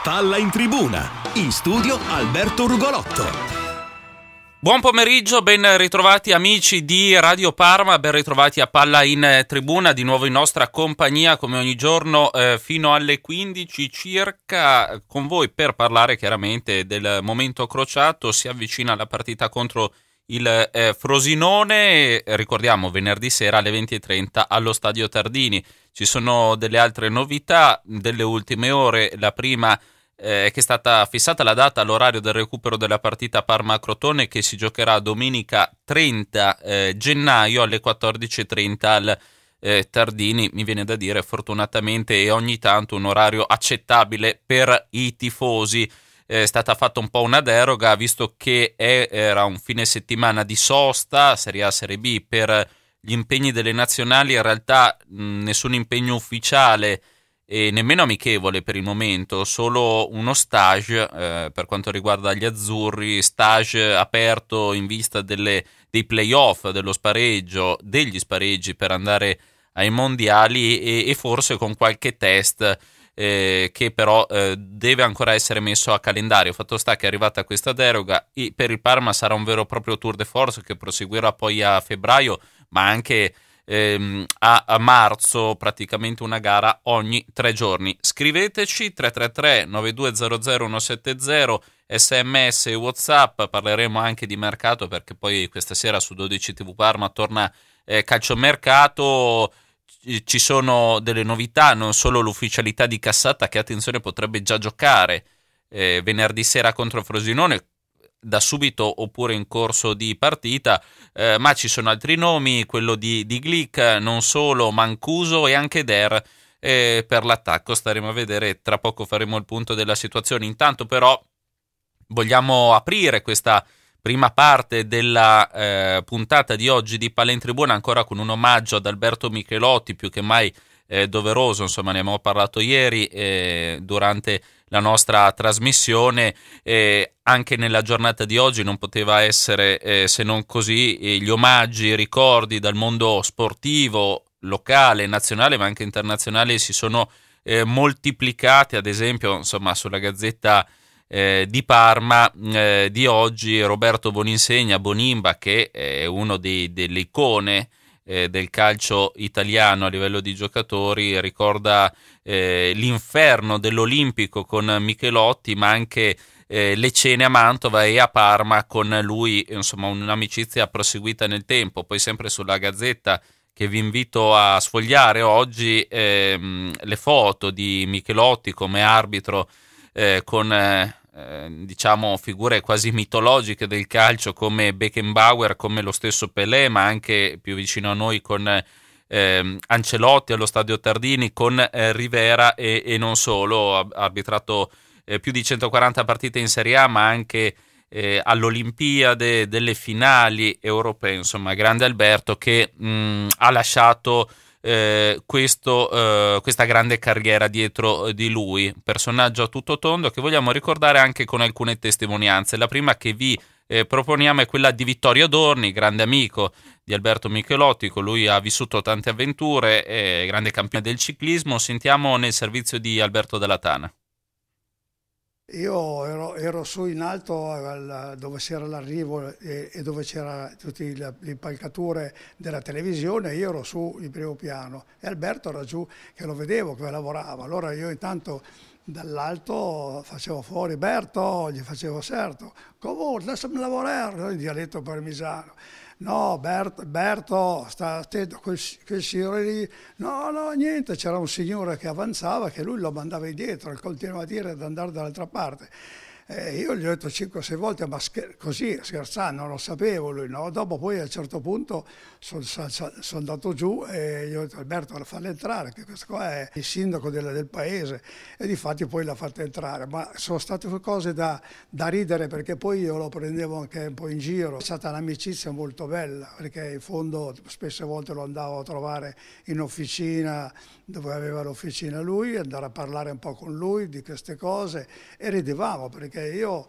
Palla in tribuna, in studio Alberto Rugolotto. Buon pomeriggio, ben ritrovati amici di Radio Parma, ben ritrovati a Palla in Tribuna, di nuovo in nostra compagnia come ogni giorno fino alle 15 circa con voi per parlare chiaramente del momento crociato. Si avvicina la partita contro il Frosinone, ricordiamo venerdì sera alle 20:30 allo Stadio Tardini. Ci sono delle altre novità delle ultime ore, la prima che è stata fissata la data, l'orario del recupero della partita Parma-Crotone che si giocherà domenica 30 gennaio alle 14:30 al Tardini. Mi viene da dire fortunatamente e ogni tanto un orario accettabile per i tifosi. È stata fatta un po' una deroga visto che era un fine settimana di sosta, Serie A, Serie B per gli impegni delle nazionali. In realtà nessun impegno ufficiale e nemmeno amichevole per il momento, solo uno stage per quanto riguarda gli azzurri, stage aperto in vista dei play-off, dello spareggio, degli spareggi per andare ai mondiali e forse con qualche test che però deve ancora essere messo a calendario. Fatto sta che è arrivata questa deroga e per il Parma sarà un vero e proprio tour de force che proseguirà poi a febbraio, ma anche a marzo, praticamente una gara ogni 3 giorni. Scriveteci 333 9200 170, sms e whatsapp. Parleremo anche di mercato perché poi questa sera su 12 TV Parma torna calciomercato. Ci sono delle novità, non solo l'ufficialità di Cassata che, attenzione, potrebbe già giocare venerdì sera contro Frosinone da subito oppure in corso di partita, ma ci sono altri nomi, quello di Glick, non solo, Mancuso e anche Der per l'attacco. Staremo a vedere, tra poco faremo il punto della situazione. Intanto però vogliamo aprire questa prima parte della puntata di oggi di Palla in Tribuna ancora con un omaggio ad Alberto Michelotti, più che mai doveroso, insomma ne abbiamo parlato ieri durante la nostra trasmissione. Anche nella giornata di oggi non poteva essere se non così. Gli omaggi, i ricordi dal mondo sportivo locale, nazionale ma anche internazionale si sono moltiplicati. Ad esempio, insomma, sulla Gazzetta di Parma di oggi Roberto Boninsegna, Bonimba, che è uno delle icone del calcio italiano a livello di giocatori, ricorda l'inferno dell'Olimpico con Michelotti, ma anche le cene a Mantova e a Parma con lui, insomma un'amicizia proseguita nel tempo. Poi sempre sulla Gazzetta, che vi invito a sfogliare oggi, le foto di Michelotti come arbitro con diciamo figure quasi mitologiche del calcio come Beckenbauer, come lo stesso Pelé, ma anche più vicino a noi con Ancelotti allo Stadio Tardini, con Rivera e non solo. Ha arbitrato più di 140 partite in Serie A, ma anche all'Olimpiade, delle finali europee. Insomma, grande Alberto che ha lasciato questa grande carriera dietro di lui, personaggio a tutto tondo che vogliamo ricordare anche con alcune testimonianze. La prima che vi proponiamo è quella di Vittorio Adorni, grande amico di Alberto Michelotti. Con lui ha vissuto tante avventure, grande campione del ciclismo. Sentiamo nel servizio di Alberto Della Tana. Io ero su in alto dove c'era l'arrivo e dove c'era tutte le impalcature della televisione. Io ero su in primo piano e Alberto era giù che lo vedevo che lavorava. Allora io intanto dall'alto facevo fuori Berto, gli facevo certo, come lasciami lavorare, in dialetto parmisano. No, Berto, sta attento, quel signore lì, no, niente, c'era un signore che avanzava, che lui lo mandava indietro e continuava a dire di andare dall'altra parte. Io gli ho detto 5-6 volte, ma così scherzando, non lo sapevo lui, no? Dopo poi a un certo punto sono andato giù e gli ho detto Alberto, fallo entrare, che questo qua è il sindaco del paese, e difatti poi l'ha fatto entrare, ma sono state cose da ridere perché poi io lo prendevo anche un po' in giro. È stata un'amicizia molto bella perché in fondo spesse volte lo andavo a trovare in officina dove aveva l'officina lui, andare a parlare un po' con lui di queste cose e ridevamo perché io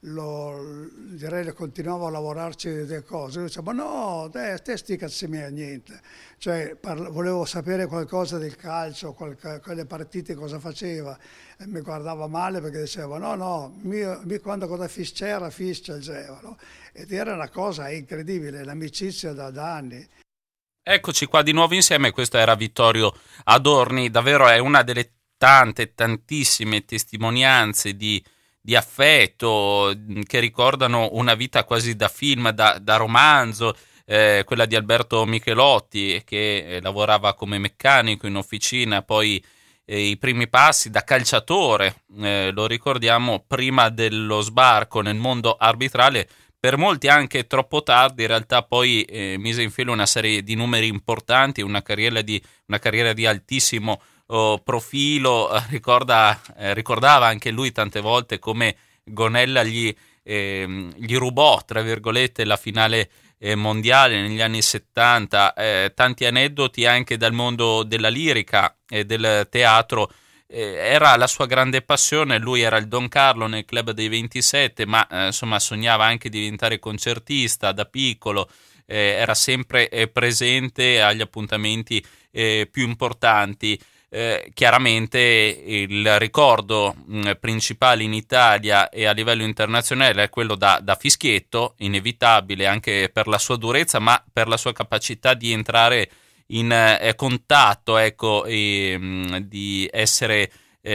direi che continuavo a lavorarci delle cose. Lui diceva, ma no, te sti cazzi miei, niente. Cioè, volevo sapere qualcosa del calcio, quelle partite cosa faceva. E mi guardava male perché diceva, no, quando cosa c'era, diceva, no? Ed era una cosa incredibile, l'amicizia da anni. Eccoci qua di nuovo insieme, questo era Vittorio Adorni, davvero è una delle tantissime testimonianze di affetto che ricordano una vita quasi da film, da romanzo, quella di Alberto Michelotti che lavorava come meccanico in officina, poi i primi passi da calciatore, lo ricordiamo, prima dello sbarco nel mondo arbitrale, per molti anche troppo tardi, in realtà poi mise in fila una serie di numeri importanti, una carriera di altissimo profilo. Ricordava anche lui tante volte come Gonella gli rubò, tra virgolette, la finale mondiale negli anni 70, tanti aneddoti anche dal mondo della lirica e del teatro. Era la sua grande passione, lui era il Don Carlo nel Club dei 27, ma insomma sognava anche di diventare concertista da piccolo, era sempre presente agli appuntamenti più importanti. Chiaramente il ricordo principale in Italia e a livello internazionale è quello da fischietto, inevitabile anche per la sua durezza, ma per la sua capacità di entrare in contatto, ecco, di essere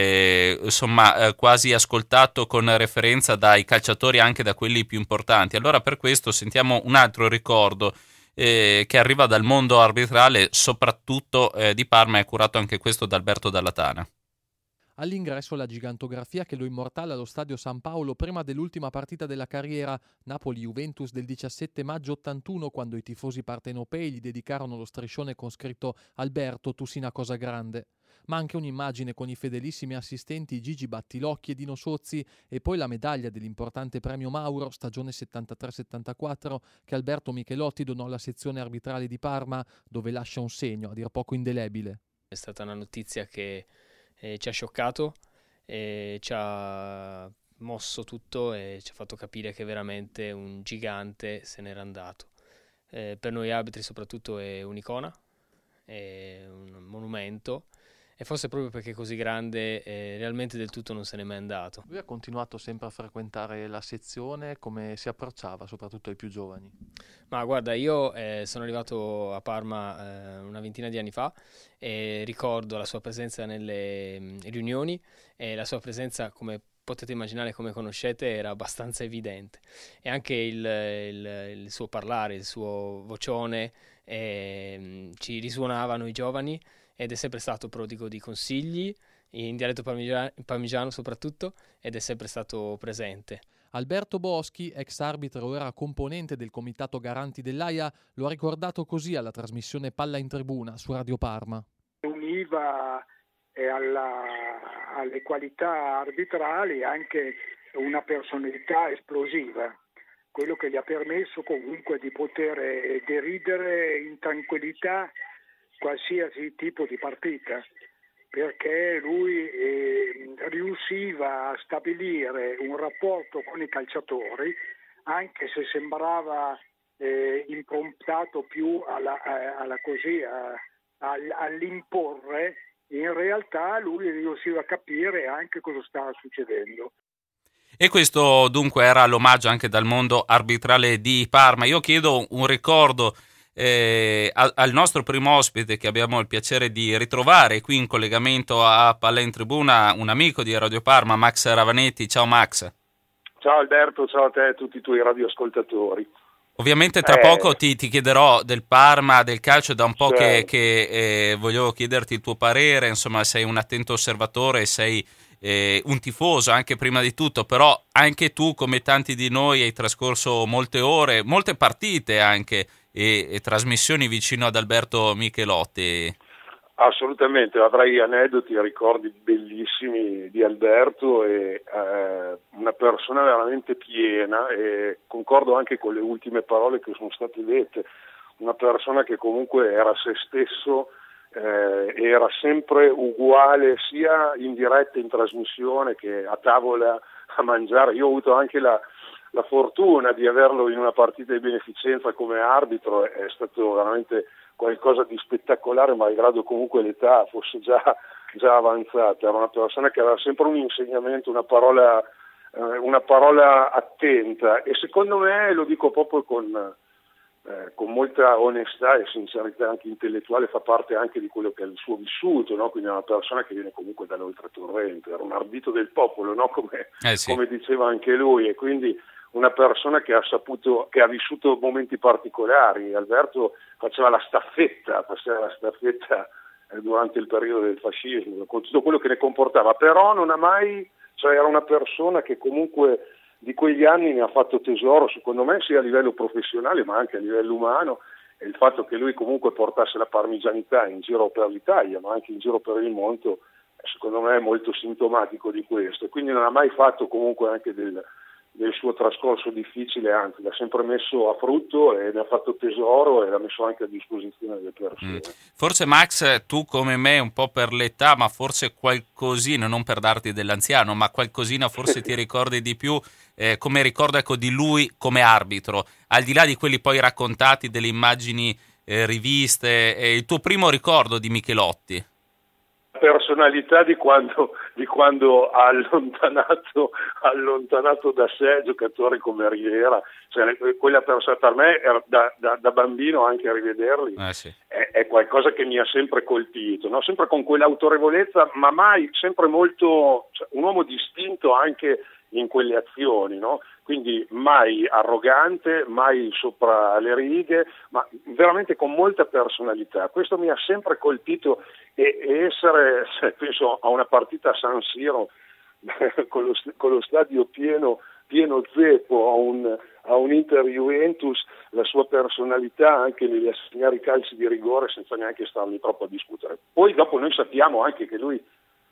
quasi ascoltato con referenza dai calciatori, anche da quelli più importanti. Allora per questo sentiamo un altro ricordo che arriva dal mondo arbitrale, soprattutto di Parma, è curato anche questo da Alberto Dalla Tana. All'ingresso la gigantografia che lo immortala allo Stadio San Paolo prima dell'ultima partita della carriera, Napoli-Juventus del 17 maggio 81, quando i tifosi partenopei gli dedicarono lo striscione con scritto «Alberto, tu sei una cosa grande». Ma anche un'immagine con i fedelissimi assistenti Gigi Battilocchi e Dino Sozzi, e poi la medaglia dell'importante premio Mauro, stagione 73-74, che Alberto Michelotti donò alla sezione arbitrale di Parma, dove lascia un segno, a dir poco indelebile. È stata una notizia che ci ha scioccato, ci ha mosso tutto e ci ha fatto capire che veramente un gigante se n'era andato. Per noi arbitri soprattutto è un'icona, è un monumento, e forse proprio perché è così grande realmente del tutto non se n'è mai andato. Lui ha continuato sempre a frequentare la sezione, come si approcciava soprattutto ai più giovani? Ma guarda, io sono arrivato a Parma una ventina di anni fa e ricordo la sua presenza nelle riunioni, e la sua presenza, come potete immaginare, come conoscete, era abbastanza evidente, e anche il suo parlare, il suo vocione ci risuonava noi giovani, ed è sempre stato prodigo di consigli, in dialetto parmigiano soprattutto, ed è sempre stato presente. Alberto Boschi, ex arbitro, ora componente del comitato garanti dell'AIA, lo ha ricordato così alla trasmissione Palla in Tribuna su Radio Parma. Univa alle qualità arbitrali anche una personalità esplosiva, quello che gli ha permesso comunque di poter deridere in tranquillità qualsiasi tipo di partita, perché lui riusciva a stabilire un rapporto con i calciatori, anche se sembrava improntato più all'imporre, in realtà lui riusciva a capire anche cosa stava succedendo. E questo dunque era l'omaggio anche dal mondo arbitrale di Parma. Io chiedo un ricordo al nostro primo ospite, che abbiamo il piacere di ritrovare qui in collegamento a Palla in Tribuna, un amico di Radio Parma, Max Ravanetti. Ciao Max. Ciao Alberto, ciao a te e a tutti i tuoi radioascoltatori. Ovviamente tra poco ti chiederò del Parma, del calcio, da un po' certo. che voglio chiederti il tuo parere, insomma sei un attento osservatore, sei un tifoso anche prima di tutto, però anche tu come tanti di noi hai trascorso molte ore, molte partite anche e trasmissioni vicino ad Alberto Michelotti. Assolutamente, avrei aneddoti e ricordi bellissimi di Alberto, e una persona veramente piena, e concordo anche con le ultime parole che sono state dette, una persona che comunque era se stesso, era sempre uguale sia in diretta in trasmissione che a tavola a mangiare. Io ho avuto anche la fortuna di averlo in una partita di beneficenza come arbitro è stato veramente qualcosa di spettacolare, malgrado comunque l'età fosse già avanzata. Era una persona che aveva sempre un insegnamento, una parola attenta, e secondo me, lo dico proprio con molta onestà e sincerità anche intellettuale, fa parte anche di quello che è il suo vissuto, no? Quindi è una persona che viene comunque dall'oltretorrente, era un ardito del popolo, no? Come diceva anche lui, e quindi una persona che ha vissuto momenti particolari. Alberto faceva la staffetta durante il periodo del fascismo, con tutto quello che ne comportava, però non ha mai, era una persona che comunque di quegli anni ne ha fatto tesoro, secondo me, sia a livello professionale ma anche a livello umano, e il fatto che lui comunque portasse la parmigianità in giro per l'Italia ma anche in giro per il mondo, secondo me è molto sintomatico di questo, e quindi non ha mai fatto comunque anche del suo trascorso difficile, anzi l'ha sempre messo a frutto e ne ha fatto tesoro e l'ha messo anche a disposizione delle persone. Forse Max, tu come me, un po' per l'età, ma forse qualcosina, non per darti dell'anziano, ma qualcosina forse ti ricordi di più, come ricordo di lui come arbitro, al di là di quelli poi raccontati, delle immagini riviste, il tuo primo ricordo di Michelotti? Personalità di quando ha allontanato da sé giocatori come Riera, quella persona per me era da bambino, anche a rivederli è qualcosa che mi ha sempre colpito, no? Sempre con quell'autorevolezza, ma mai, sempre molto, un uomo distinto anche in quelle azioni, no? Quindi mai arrogante, mai sopra le righe, ma veramente con molta personalità. Questo mi ha sempre colpito, e essere, penso a una partita a San Siro con lo stadio pieno zeppo, a un Inter-Juventus, la sua personalità anche nell'assegnare i calci di rigore senza neanche starli troppo a discutere. Poi dopo noi sappiamo anche che lui,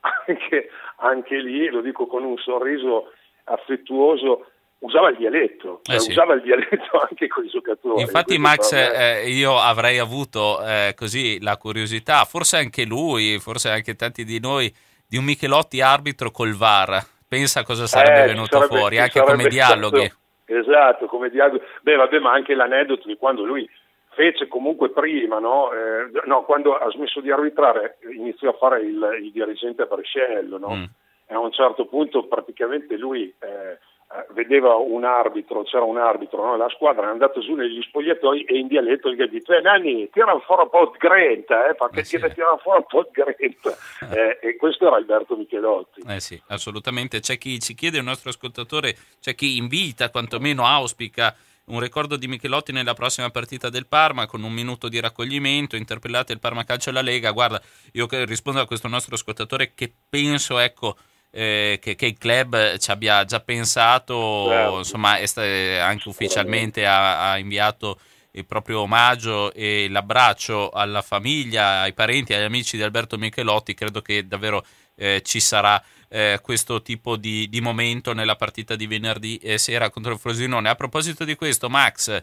anche lì, lo dico con un sorriso affettuoso, usava il dialetto, usava il dialetto anche con i giocatori. Infatti Max, io avrei avuto così la curiosità, forse anche lui, forse anche tanti di noi, di un Michelotti arbitro col VAR. Pensa cosa sarebbe venuto fuori, anche come dialoghi. Esatto, come dialoghi. Ma anche l'aneddoto di quando lui fece comunque prima, quando ha smesso di arbitrare, iniziò a fare il dirigente a Brescello, no? E a un certo punto praticamente lui vedeva c'era un arbitro, no? La squadra è andata su negli spogliatoi e in dialetto gli ha detto Nanni, tira fuori un po' di grenta, perché tira fuori un po' di grenta. E questo era Alberto Michelotti. Sì, assolutamente. C'è chi ci chiede, il nostro ascoltatore, c'è chi invita, quantomeno auspica un ricordo di Michelotti nella prossima partita del Parma, con un minuto di raccoglimento, interpellate il Parma Calcio e la Lega. Guarda, io rispondo a questo nostro ascoltatore che penso, che il club ci abbia già pensato, insomma, anche ufficialmente ha inviato il proprio omaggio e l'abbraccio alla famiglia, ai parenti, agli amici di Alberto Michelotti. Credo che davvero ci sarà questo tipo di momento nella partita di venerdì sera contro il Frosinone. A proposito di questo, Max,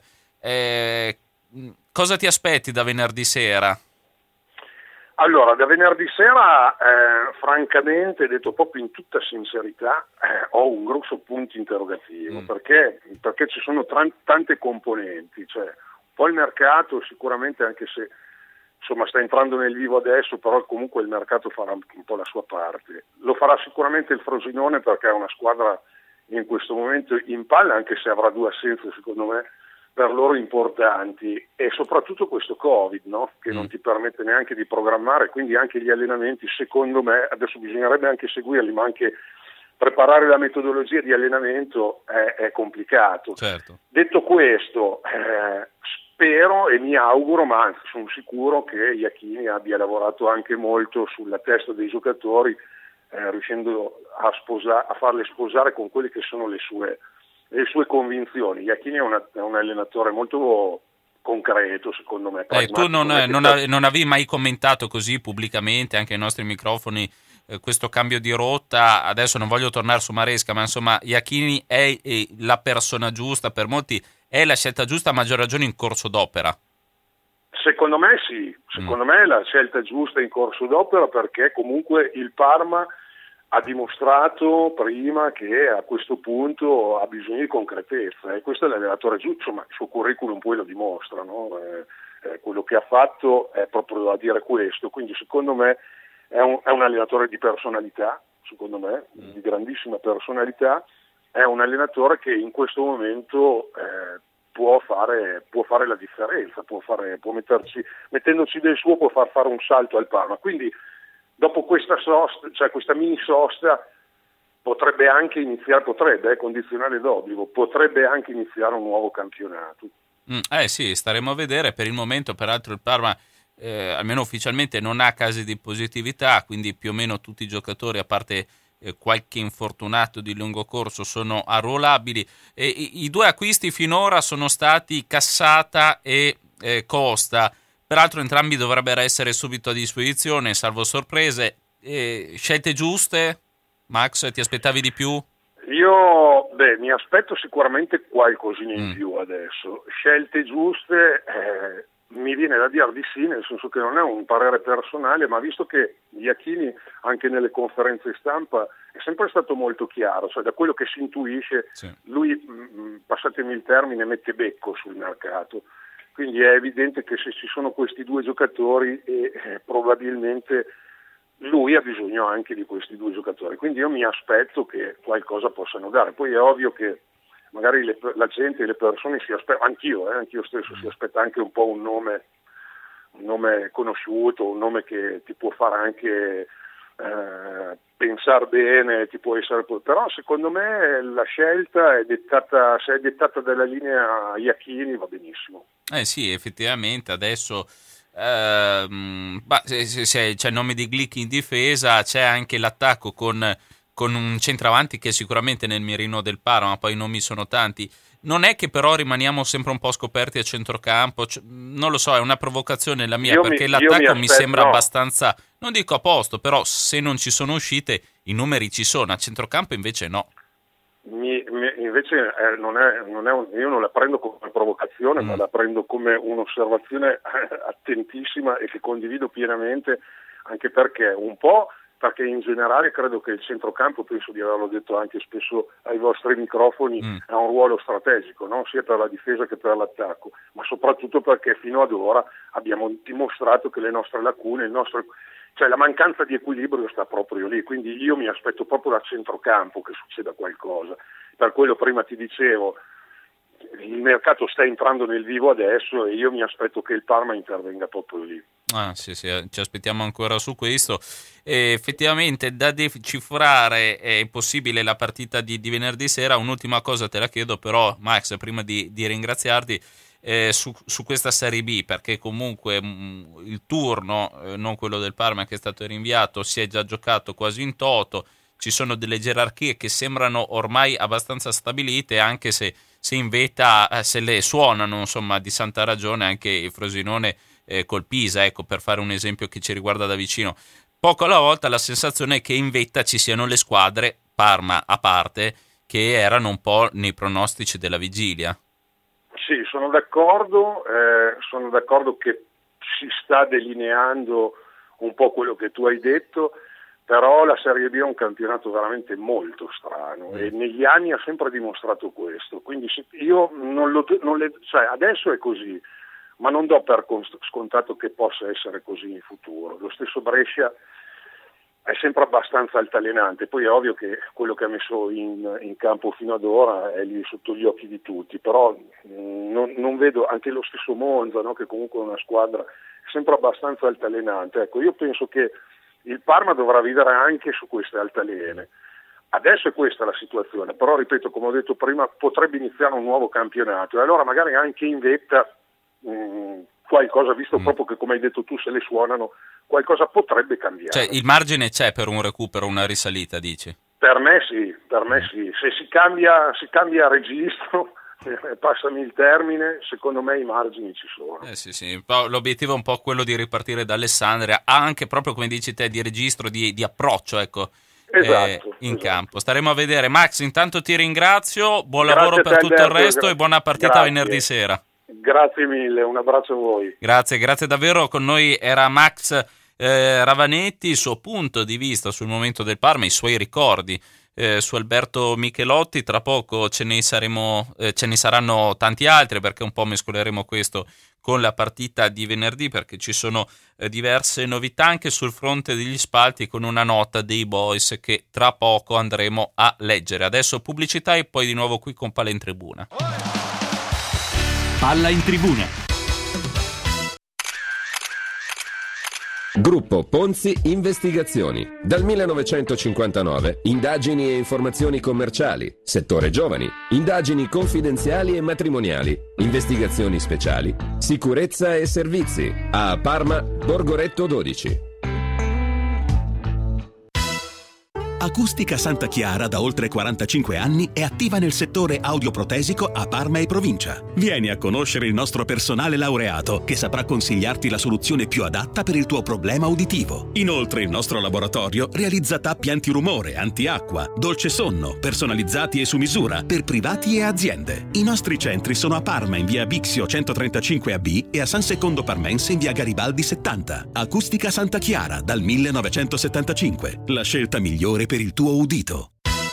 cosa ti aspetti da venerdì sera? Allora, da venerdì sera, francamente, detto proprio in tutta sincerità, ho un grosso punto interrogativo, perché ci sono tante componenti, un po' il mercato sicuramente, anche se insomma sta entrando nel vivo adesso, però comunque il mercato farà un po' la sua parte. Lo farà sicuramente il Frosinone, perché è una squadra in questo momento in palla, anche se avrà 2 assenze secondo me per loro importanti, e soprattutto questo Covid, no? Che non ti permette neanche di programmare, quindi anche gli allenamenti, secondo me, adesso bisognerebbe anche seguirli, ma anche preparare la metodologia di allenamento è complicato. Certo. Detto questo, spero e mi auguro, ma anzi sono sicuro, che Iachini abbia lavorato anche molto sulla testa dei giocatori, riuscendo a farle sposare con quelle che sono le sue convinzioni. Iachini è un allenatore molto concreto, secondo me. Tu non avevi mai commentato così pubblicamente, anche ai nostri microfoni, questo cambio di rotta? Adesso non voglio tornare su Maresca, ma insomma Iachini è la persona giusta, per molti è la scelta giusta, a maggior ragione in corso d'opera. Secondo me sì, secondo me è la scelta giusta in corso d'opera, perché comunque il Parma ha dimostrato prima che a questo punto ha bisogno di concretezza, e questo è l'allenatore giusto, insomma il suo curriculum poi lo dimostra, no? Quello che ha fatto è proprio a dire questo, quindi secondo me è un allenatore di personalità, secondo me, di grandissima personalità, è un allenatore che in questo momento può fare la differenza, mettendoci del suo, può far fare un salto al Parma. Quindi dopo questa sosta, cioè questa mini sosta, potrebbe anche iniziare, condizionale d'obbligo, potrebbe anche iniziare un nuovo campionato. Sì, staremo a vedere. Per il momento, peraltro, il Parma almeno ufficialmente non ha casi di positività, quindi più o meno tutti i giocatori, a parte qualche infortunato di lungo corso, sono arruolabili. I due acquisti finora sono stati Cassata e Costa, peraltro entrambi dovrebbero essere subito a disposizione, salvo sorprese. Scelte giuste? Max, ti aspettavi di più? Io mi aspetto sicuramente qualcosina in più adesso. Scelte giuste, mi viene da dire di sì, nel senso che non è un parere personale, ma visto che Iachini anche nelle conferenze stampa è sempre stato molto chiaro, cioè da quello che si intuisce, sì, lui, passatemi il termine, mette becco sul mercato, quindi è evidente che se ci sono questi due giocatori probabilmente lui ha bisogno anche di questi due giocatori, quindi io mi aspetto che qualcosa possano dare. Poi è ovvio che magari la gente, le persone si aspettano, anch'io stesso si aspetta anche un po' un nome conosciuto, un nome che ti può fare anche pensare bene, ti può essere, però secondo me la scelta è dettata, se è dettata dalla linea Iachini va benissimo. Sì, effettivamente adesso se c'è il nome di Glick in difesa, c'è anche l'attacco con un centravanti che è sicuramente nel mirino del Parma, poi i nomi sono tanti. Non è che però rimaniamo sempre un po' scoperti a centrocampo, non lo so, è una provocazione la mia, perché l'attacco mi sembra abbastanza, non dico a posto, però se non ci sono uscite i numeri ci sono, a centrocampo invece no. Invece io non la prendo come provocazione, ma la prendo come un'osservazione attentissima e che condivido pienamente, anche perché in generale credo che il centrocampo, penso di averlo detto anche spesso ai vostri microfoni, ha un ruolo strategico, no? Sia per la difesa che per l'attacco, ma soprattutto perché fino ad ora abbiamo dimostrato che le nostre lacune, cioè la mancanza di equilibrio sta proprio lì, quindi io mi aspetto proprio da centrocampo che succeda qualcosa. Per quello prima ti dicevo, il mercato sta entrando nel vivo adesso e io mi aspetto che il Parma intervenga proprio lì. Sì, ci aspettiamo ancora su questo. Effettivamente da decifrare è possibile la partita di venerdì sera. Un'ultima cosa te la chiedo però, Max, prima di ringraziarti, su questa Serie B, perché comunque il turno, non quello del Parma che è stato rinviato, si è già giocato quasi in toto. Ci sono delle gerarchie che sembrano ormai abbastanza stabilite, anche se in vetta se le suonano, insomma, di santa ragione anche il Frosinone col Pisa, ecco, per fare un esempio che ci riguarda da vicino. Poco alla volta la sensazione è che in vetta ci siano le squadre, Parma a parte, che erano un po' nei pronostici della vigilia. Sì, sono d'accordo che si sta delineando un po' quello che tu hai detto, però la Serie B è un campionato veramente molto strano e negli anni ha sempre dimostrato questo, quindi io cioè adesso è così, ma non do per scontato che possa essere così in futuro. Lo stesso Brescia è sempre abbastanza altalenante, poi è ovvio che quello che ha messo in campo fino ad ora è lì sotto gli occhi di tutti, però non vedo anche lo stesso Monza, no, che comunque è una squadra sempre abbastanza altalenante. Ecco, io penso che il Parma dovrà vivere anche su queste altalene. Adesso è questa la situazione, però ripeto, come ho detto prima, potrebbe iniziare un nuovo campionato e allora magari anche in vetta qualcosa, visto proprio che come hai detto tu se le suonano, qualcosa potrebbe cambiare. Cioè il margine c'è per un recupero, una risalita, dici? Per me sì. Se si cambia registro, passami il termine, secondo me i margini ci sono. Sì. L'obiettivo è un po' quello di ripartire da Alessandria, anche proprio come dici te, di registro, di approccio, ecco. Esatto. Campo. Staremo a vedere. Max, intanto ti ringrazio, buon lavoro per tutto il resto e buona partita venerdì sera. Grazie mille, un abbraccio a voi. Grazie davvero. Con noi era Max Ravanetti, il suo punto di vista sul momento del Parma, i suoi ricordi su Alberto Michelotti. Tra poco ce ne saranno tanti altri, perché un po' mescoleremo questo con la partita di venerdì, perché ci sono diverse novità anche sul fronte degli spalti, con una nota dei Boys che tra poco andremo a leggere. Adesso pubblicità e poi di nuovo qui con Palla in Tribuna. Palla in Tribuna. Gruppo Ponzi Investigazioni. Dal 1959, indagini e informazioni commerciali, settore giovani, indagini confidenziali e matrimoniali, investigazioni speciali, sicurezza e servizi. A Parma, Borgoretto 12. Acustica Santa Chiara da oltre 45 anni è attiva nel settore audioprotesico a Parma e provincia. Vieni a conoscere il nostro personale laureato che saprà consigliarti la soluzione più adatta per il tuo problema uditivo. Inoltre il nostro laboratorio realizza tappi antirumore, antiacqua, dolce sonno, personalizzati e su misura per privati e aziende. I nostri centri sono a Parma in via Bixio 135AB e a San Secondo Parmense in via Garibaldi 70. Acustica Santa Chiara dal 1975. La scelta migliore per il tuo udito.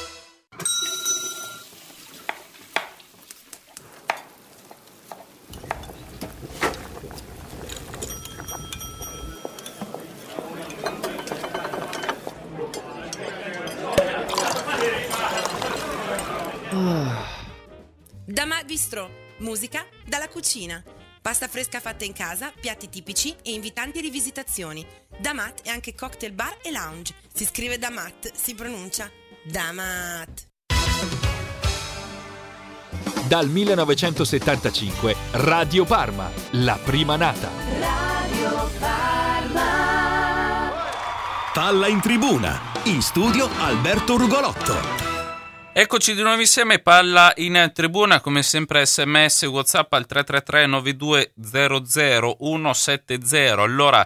Damat Bistro, musica dalla cucina. Pasta fresca fatta in casa, piatti tipici e invitanti rivisitazioni. Damat è anche cocktail bar e lounge. Si scrive Damat, si pronuncia Damat. Dal 1975 Radio Parma, la prima nata. Radio Parma. Palla in Tribuna. In studio Alberto Rugolotto. Eccoci di nuovo insieme, Palla in Tribuna, come sempre SMS, WhatsApp al 333 9200 170. Allora,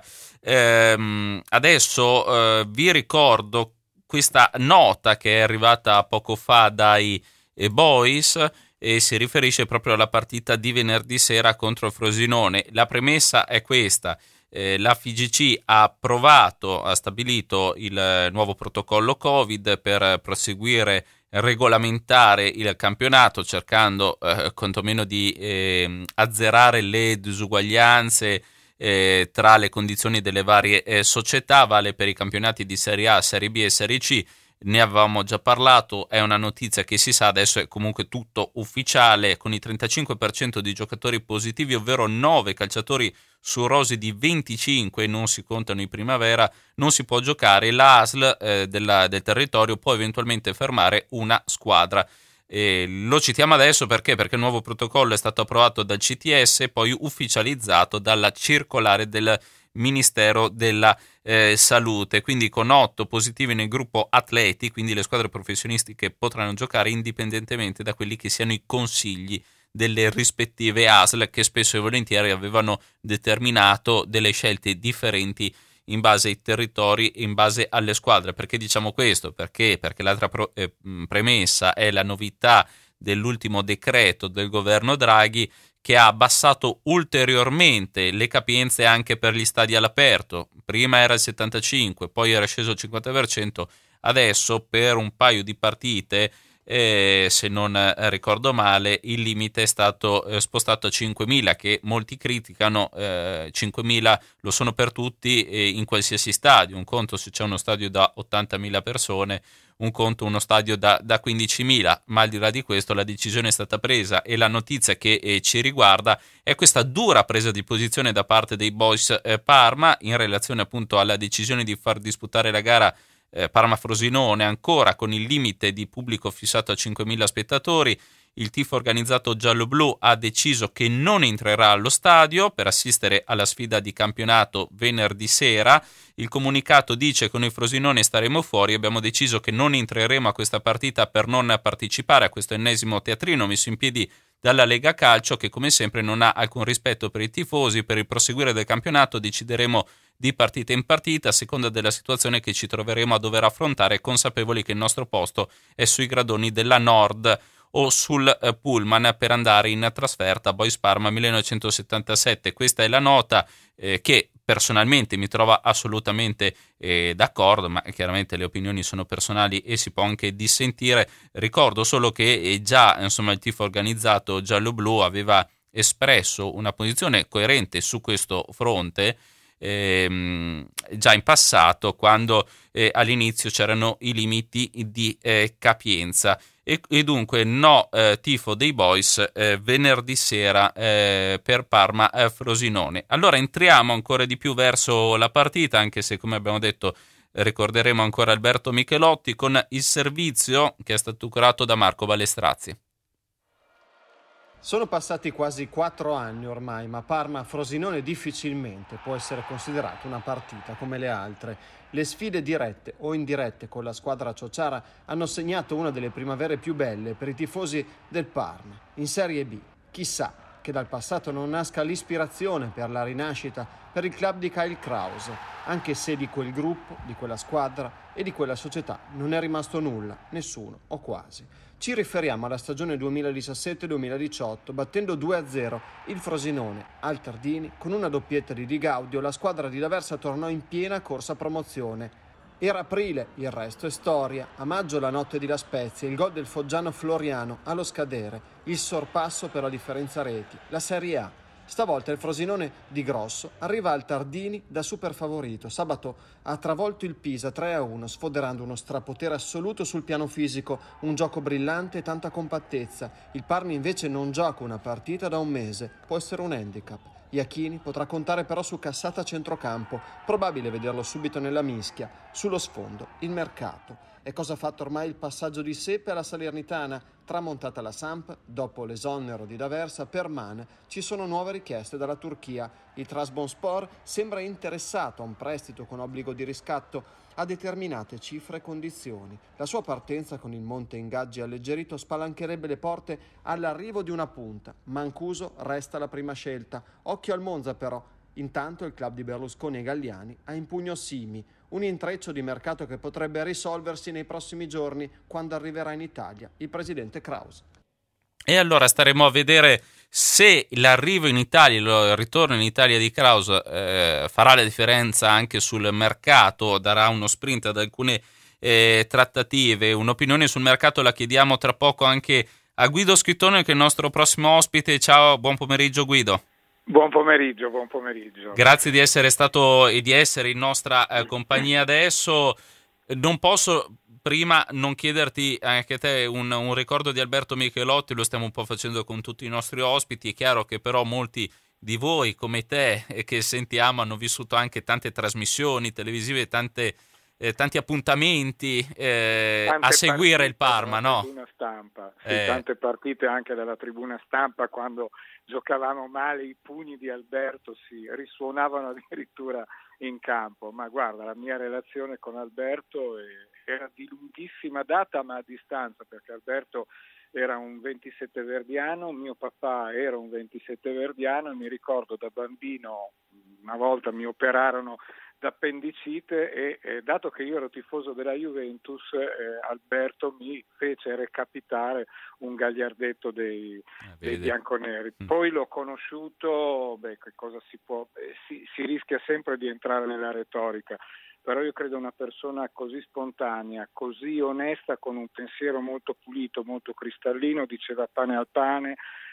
adesso vi ricordo questa nota che è arrivata poco fa dai Boys e si riferisce proprio alla partita di venerdì sera contro il Frosinone. La premessa è questa: la FIGC ha stabilito il nuovo protocollo Covid per proseguire, regolamentare il campionato, cercando quantomeno di azzerare le disuguaglianze tra le condizioni delle varie società. Vale per i campionati di Serie A, Serie B e Serie C. Ne avevamo già parlato, è una notizia che si sa, adesso è comunque tutto ufficiale. Con il 35% di giocatori positivi, ovvero 9 calciatori su rosi di 25, non si contano in primavera, non si può giocare. La ASL del territorio può eventualmente fermare una squadra. Lo citiamo adesso perché il nuovo protocollo è stato approvato dal CTS e poi ufficializzato dalla circolare del Ministero della Salute. Quindi con 8 positivi nel gruppo atleti, quindi le squadre professionistiche potranno giocare indipendentemente da quelli che siano i consigli delle rispettive ASL, che spesso e volentieri avevano determinato delle scelte differenti in base ai territori e in base alle squadre. Perché diciamo questo? Perché l'altra premessa è la novità dell'ultimo decreto del governo Draghi, che ha abbassato ulteriormente le capienze anche per gli stadi all'aperto. Prima era il 75%, poi era sceso al 50%, adesso per un paio di partite, se non ricordo male, il limite è stato spostato a 5.000, che molti criticano. 5.000 lo sono per tutti in qualsiasi stadio. Un conto se c'è uno stadio da 80.000 persone, un conto uno stadio da 15.000, ma al di là di questo la decisione è stata presa, e la notizia che ci riguarda è questa dura presa di posizione da parte dei Boys Parma in relazione appunto alla decisione di far disputare la gara Parma-Frosinone ancora con il limite di pubblico fissato a 5.000 spettatori. Il tifo organizzato giallo-blu ha deciso che non entrerà allo stadio per assistere alla sfida di campionato venerdì sera. Il comunicato dice: con il Frosinone staremo fuori, abbiamo deciso che non entreremo a questa partita per non partecipare a questo ennesimo teatrino messo in piedi dalla Lega Calcio, che come sempre non ha alcun rispetto per i tifosi. Per il proseguire del campionato decideremo di partita in partita a seconda della situazione che ci troveremo a dover affrontare, consapevoli che il nostro posto è sui gradoni della Nord o sul pullman per andare in trasferta. Boys Parma 1977. Questa è la nota che personalmente mi trovo assolutamente d'accordo, ma chiaramente le opinioni sono personali e si può anche dissentire. Ricordo solo che già il tifo organizzato giallo-blu aveva espresso una posizione coerente su questo fronte già in passato, quando all'inizio c'erano i limiti di capienza e dunque no tifo dei Boys venerdì sera per Parma Frosinone. Allora entriamo ancora di più verso la partita, anche se, come abbiamo detto, ricorderemo ancora Alberto Michelotti con il servizio che è stato curato da Marco Balestrazzi. Sono passati quasi 4 anni ormai, ma Parma-Frosinone difficilmente può essere considerata una partita come le altre. Le sfide dirette o indirette con la squadra ciociara hanno segnato una delle primavere più belle per i tifosi del Parma. In Serie B, chissà che dal passato non nasca l'ispirazione per la rinascita per il club di Kyle Krause, anche se di quel gruppo, di quella squadra e di quella società non è rimasto nulla, nessuno o quasi. Ci riferiamo alla stagione 2017-2018, battendo 2-0 il Frosinone al Tardini con una doppietta di Di Gaudio. La squadra di D'Aversa tornò in piena corsa promozione. Era aprile, il resto è storia. A maggio la notte di La Spezia, il gol del foggiano Floriano allo scadere, il sorpasso per la differenza reti, la Serie A. Stavolta il Frosinone di Grosso arriva al Tardini da super favorito. Sabato ha travolto il Pisa 3-1, sfoderando uno strapotere assoluto sul piano fisico, un gioco brillante e tanta compattezza. Il Parma invece non gioca una partita da un mese, può essere un handicap. Iachini potrà contare però su Cassata a centrocampo, probabile vederlo subito nella mischia. Sullo sfondo, il mercato. È cosa fatto ormai il passaggio di Sepe alla Salernitana? Tramontata la Samp, dopo l'esonero di D'Aversa, per Man ci sono nuove richieste dalla Turchia. Il Trabzonspor sembra interessato a un prestito con obbligo di riscatto a determinate cifre e condizioni. La sua partenza con il monte ingaggi alleggerito spalancherebbe le porte all'arrivo di una punta. Mancuso resta la prima scelta. Occhio al Monza però. Intanto il club di Berlusconi e Galliani ha in pugno Simi, un intreccio di mercato che potrebbe risolversi nei prossimi giorni quando arriverà in Italia il presidente Krause. E allora staremo a vedere se l'arrivo in Italia, il ritorno in Italia di Krause farà la differenza anche sul mercato, darà uno sprint ad alcune trattative. Un'opinione sul mercato la chiediamo tra poco anche a Guido Schittone, che è il nostro prossimo ospite. Ciao, buon pomeriggio Guido. Buon pomeriggio, buon pomeriggio. Grazie di essere stato e di essere in nostra compagnia adesso. Non posso prima non chiederti anche a te un ricordo di Alberto Michelotti, lo stiamo un po' facendo con tutti i nostri ospiti. È chiaro che però molti di voi, come te, che sentiamo, hanno vissuto anche tante trasmissioni televisive, tanti appuntamenti a seguire il Parma, no? Tribuna stampa, sì, tante partite anche dalla tribuna stampa, quando giocavamo male i pugni di Alberto si risuonavano addirittura in campo. Ma guarda, la mia relazione con Alberto era di lunghissima data ma a distanza, perché Alberto era un 27 verdiano, mio papà era un 27 verdiano e mi ricordo da bambino una volta mi operarono d'appendicite e dato che io ero tifoso della Juventus, Alberto mi fece recapitare un gagliardetto dei bianconeri. Poi l'ho conosciuto, che cosa si rischia sempre di entrare nella retorica, però io credo una persona così spontanea, così onesta, con un pensiero molto pulito, molto cristallino, diceva pane al pane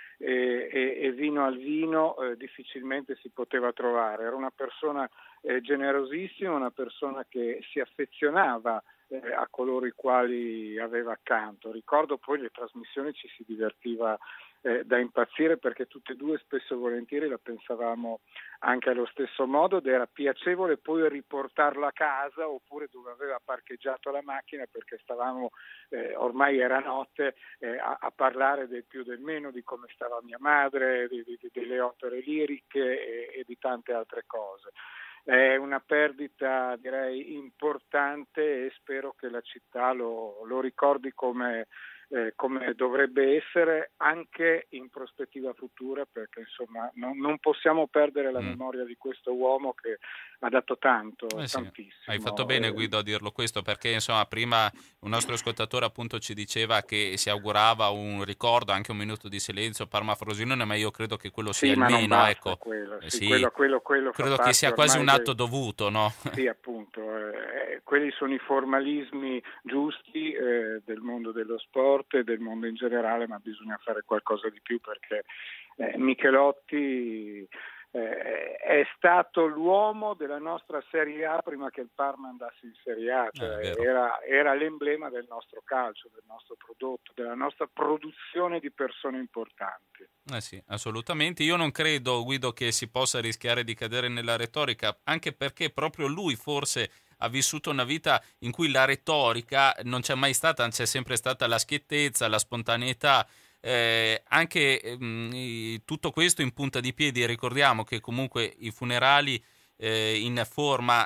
e vino al vino, difficilmente si poteva trovare. Era una persona generosissima, una persona che si affezionava a coloro i quali aveva accanto. Ricordo poi le trasmissioni, ci si divertiva da impazzire, perché tutte e due spesso e volentieri la pensavamo anche allo stesso modo ed era piacevole poi riportarla a casa oppure dove aveva parcheggiato la macchina, perché stavamo ormai era notte a parlare del più del meno, di come stava mia madre, delle opere liriche e di tante altre cose. È una perdita direi importante e spero che la città lo ricordi come come dovrebbe essere anche in prospettiva futura, perché insomma non possiamo perdere la memoria di questo uomo che ha dato tanto, tantissimo. Hai fatto bene, Guido, a dirlo questo, perché insomma prima un nostro ascoltatore appunto ci diceva che si augurava un ricordo, anche un minuto di silenzio Parma-Frosinone, ma io credo che quello sia il ma non meno, basta ecco. quello, Quello che sia quasi un atto dovuto, no? Sì, appunto, quelli sono i formalismi giusti del mondo dello sport e del mondo in generale, ma bisogna fare qualcosa di più, perché Michelotti è stato l'uomo della nostra Serie A prima che il Parma andasse in Serie A, cioè era l'emblema del nostro calcio, del nostro prodotto, della nostra produzione di persone importanti. Sì, assolutamente. Io non credo, Guido, che si possa rischiare di cadere nella retorica, anche perché proprio lui forse ha vissuto una vita in cui la retorica non c'è mai stata, anzi è sempre stata la schiettezza, la spontaneità. Tutto questo in punta di piedi. Ricordiamo che comunque i funerali in forma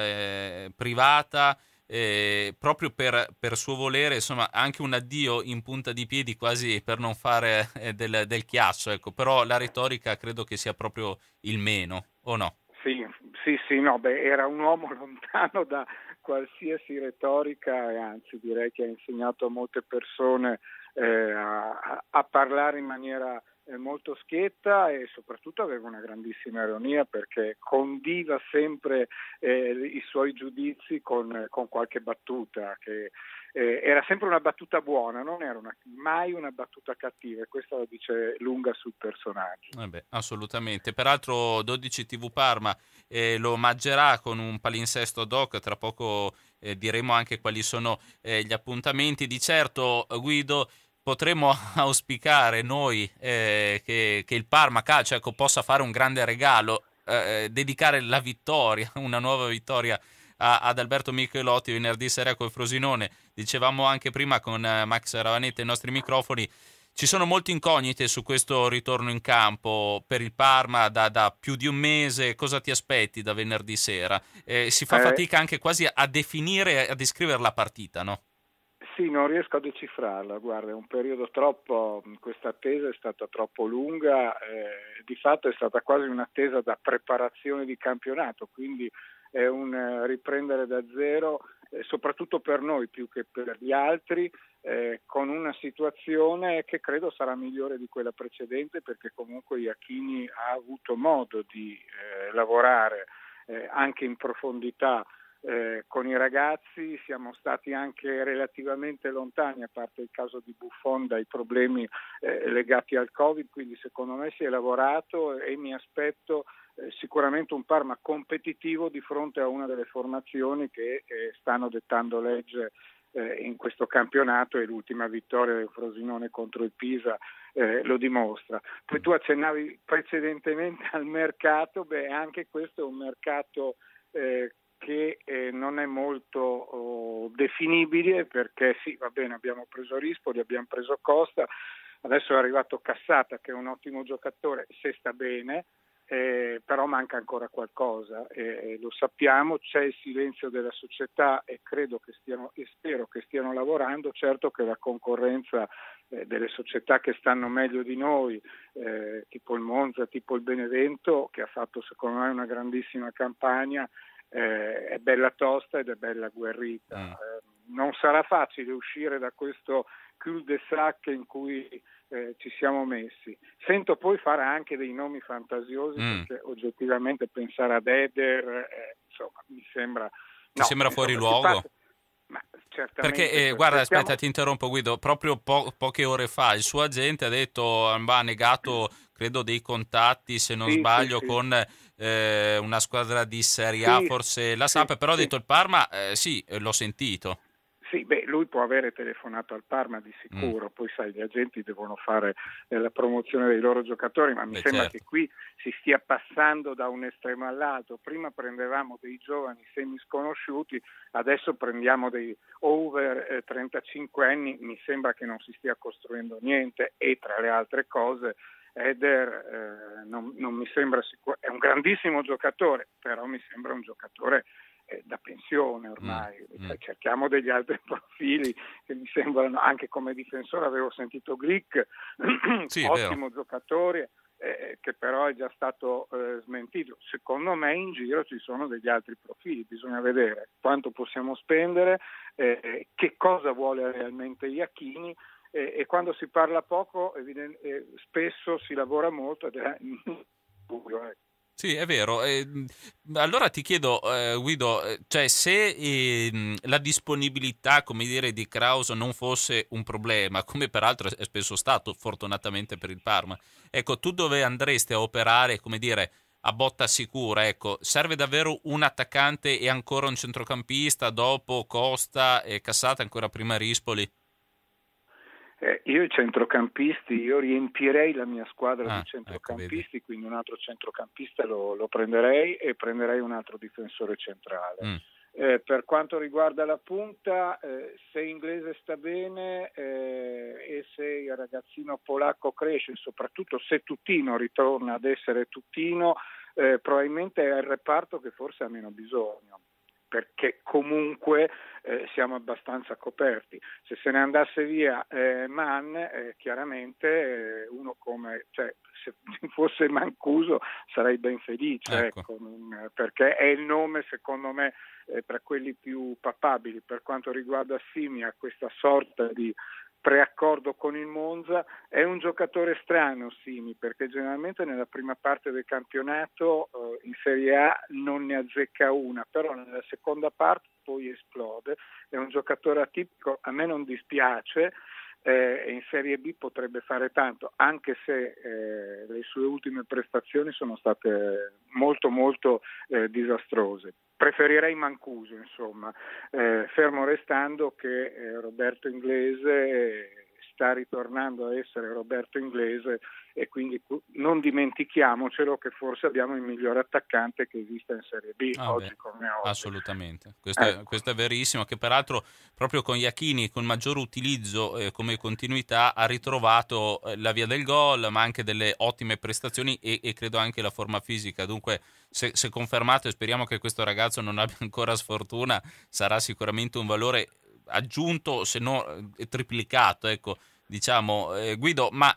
privata, proprio per suo volere, insomma anche un addio in punta di piedi quasi per non fare del chiasso, ecco. Però la retorica credo che sia proprio il meno, o no? Sì, no, era un uomo lontano da qualsiasi retorica e anzi direi che ha insegnato a molte persone a parlare in maniera molto schietta, e soprattutto aveva una grandissima ironia, perché condiva sempre i suoi giudizi con qualche battuta che era sempre una battuta buona, non era mai una battuta cattiva, e questo lo dice lunga sul personaggio. Assolutamente. Peraltro 12 TV Parma lo omaggerà con un palinsesto ad hoc, tra poco diremo anche quali sono gli appuntamenti. Di certo, Guido, potremmo auspicare noi che il Parma Calcio possa fare un grande regalo, dedicare la vittoria, una nuova vittoria ad Alberto Michelotti venerdì sera col Frosinone. Dicevamo anche prima con Max Ravanetta ai nostri microfoni, ci sono molte incognite su questo ritorno in campo per il Parma da più di un mese. Cosa ti aspetti da venerdì sera? Si fa fatica anche quasi a definire, a descrivere la partita, no? Sì, non riesco a decifrarla, guarda, è un periodo questa attesa è stata troppo lunga, di fatto è stata quasi un'attesa da preparazione di campionato, quindi è un riprendere da zero, soprattutto per noi più che per gli altri, con una situazione che credo sarà migliore di quella precedente, perché comunque Iachini ha avuto modo di lavorare anche in profondità con i ragazzi. Siamo stati anche relativamente lontani, a parte il caso di Buffon, dai problemi legati al Covid, quindi secondo me si è lavorato e mi aspetto sicuramente un Parma competitivo di fronte a una delle formazioni che stanno dettando legge in questo campionato, e l'ultima vittoria del Frosinone contro il Pisa lo dimostra. Poi tu accennavi precedentemente al mercato, anche questo è un mercato che non è molto definibile, perché sì, va bene, abbiamo preso Rispoli, abbiamo preso Costa, adesso è arrivato Cassata che è un ottimo giocatore se sta bene, però manca ancora qualcosa, lo sappiamo, c'è il silenzio della società e credo che spero che stiano lavorando. Certo che la concorrenza delle società che stanno meglio di noi, tipo il Monza, tipo il Benevento, che ha fatto secondo me una grandissima campagna, è bella tosta ed è bella agguerrita. Non sarà facile uscire da questo cul-de-sac in cui ci siamo messi. Sento poi fare anche dei nomi fantasiosi, perché oggettivamente pensare ad Eder insomma mi sembra sembra fuori luogo? Ma certamente, perché guarda, aspetta, ti interrompo, Guido. Proprio poche ore fa il suo agente ha detto, ha negato credo dei contatti, se non sbaglio, con una squadra di Serie A, forse la SAP, però ha detto il Parma, sì, l'ho sentito. Sì, lui può avere telefonato al Parma di sicuro, poi sai, gli agenti devono fare la promozione dei loro giocatori, ma mi sembra che qui si stia passando da un estremo all'altro. Prima prendevamo dei giovani semi sconosciuti, adesso prendiamo dei over 35 anni, mi sembra che non si stia costruendo niente, e tra le altre cose Eder non mi sembra sicuro, è un grandissimo giocatore, però mi sembra un giocatore da pensione ormai. Cerchiamo degli altri profili che mi sembrano, anche come difensore avevo sentito Glick, ottimo giocatore, che però è già stato smentito. Secondo me in giro ci sono degli altri profili, bisogna vedere quanto possiamo spendere, che cosa vuole realmente Iachini, e quando si parla poco spesso si lavora molto ed è buio. Sì, è vero. Allora ti chiedo, Guido, cioè se la disponibilità, come dire, di Krause non fosse un problema, come peraltro è spesso stato fortunatamente per il Parma, ecco, tu dove andresti a operare, come dire, a botta sicura? Ecco, serve davvero un attaccante e ancora un centrocampista dopo Costa e Cassata, ancora prima Rispoli? Io i centrocampisti, io riempirei la mia squadra di centrocampisti, ecco, quindi un altro centrocampista lo prenderei e prenderei un altro difensore centrale. Per quanto riguarda la punta, se Inglese sta bene e se il ragazzino polacco cresce, soprattutto se Tutino ritorna ad essere Tutino, probabilmente è il reparto che forse ha meno bisogno, perché comunque siamo abbastanza coperti. Se se ne andasse via Mann, chiaramente uno come, cioè, se fosse Mancuso sarei ben felice, ecco, perché è il nome secondo me tra quelli più papabili. Per quanto riguarda Simi, ha questa sorta di preaccordo con il Monza. È un giocatore strano Simi, perché generalmente nella prima parte del campionato in Serie A non ne azzecca una, però nella seconda parte poi esplode. È un giocatore atipico, a me non dispiace, e in Serie B potrebbe fare tanto, anche se le sue ultime prestazioni sono state molto molto disastrose. Preferirei Mancuso, insomma, fermo restando che Roberto Inglese sta ritornando a essere Roberto Inglese, e quindi non dimentichiamocelo che forse abbiamo il miglior attaccante che esista in Serie B oggi come oggi. Assolutamente, questo è verissimo, che peraltro proprio con Iachini, con maggior utilizzo come continuità, ha ritrovato la via del gol, ma anche delle ottime prestazioni e credo anche la forma fisica. Dunque se confermato, e speriamo che questo ragazzo non abbia ancora sfortuna, sarà sicuramente un valore aggiunto, se no triplicato, ecco, diciamo. Guido, ma